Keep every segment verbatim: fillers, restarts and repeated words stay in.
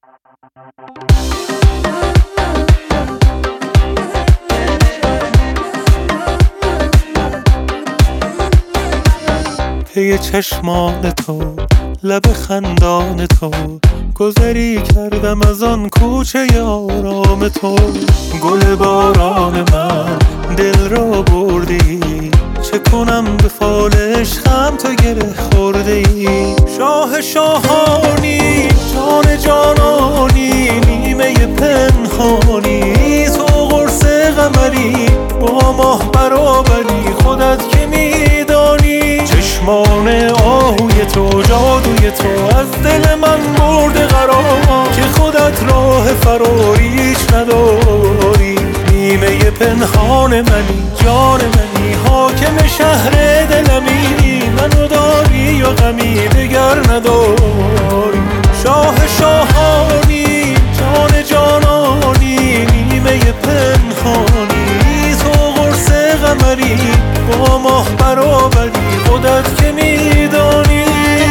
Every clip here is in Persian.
پی چشمان تو، لب خندان تو، گذری کردم از آن کوچه آرام تو. گل باران من دل را بردی، چه کنم به فال عشقم تو گره خوردی. شاه شاهانی، جان جانانی، نیمه پنهانی، تو قرص قمری با ماه برابری، خودت که میدانی. چشمان آهوی تو، جادوی تو از دل من برده قرار، که خودت راه فراریش نداری. نیمه پنهان منی، جان منی، حاکم شهر دلمی، منو داری و غمی دگر نداری. شاه شاهانی، جان جانانی، نیمه پنهانی، تو قرص قمری با ماه برابری، خودت که میدانی.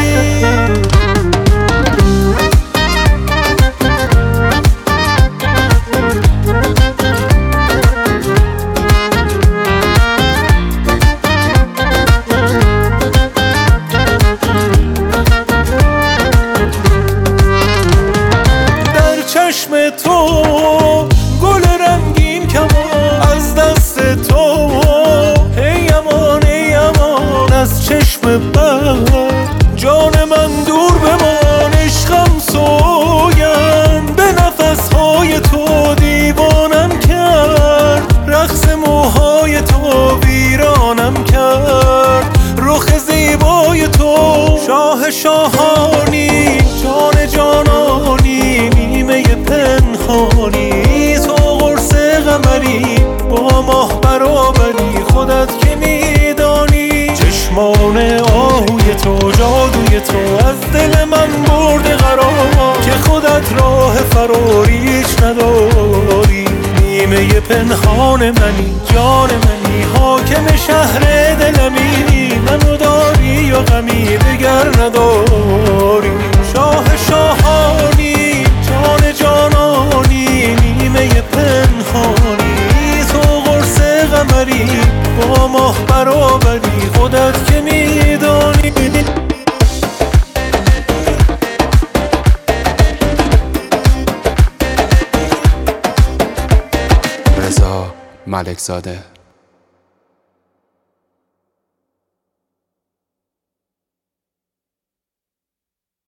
چشم تو گل رنگین کمان، از دست تو ای امان ای امان. از چشم بد جان من دور بمان، عشقم سوگند به نفسهای تو. دیوانم کرد رقص موهای تو، ویرانم کرد رخ زیبای تو. شاه شاهانی، جان جانانی، نیمه پنهانی، تو قرص قمری با ماه برابری، خودت که میدانی. چشمان آهوی تو، جادوی تو از دل من برده قرار، که خودت راه فراریش نداری. نیمه پنهان منی، جان منی، حاکم شهر دلمی، منو داری و غمی دگر نداری. شاه شاهانی، جان جانانی، نیمه پنهانی، تو قرص قمری با ماه برابری، خودت که میدانی. رضا ملکزاده.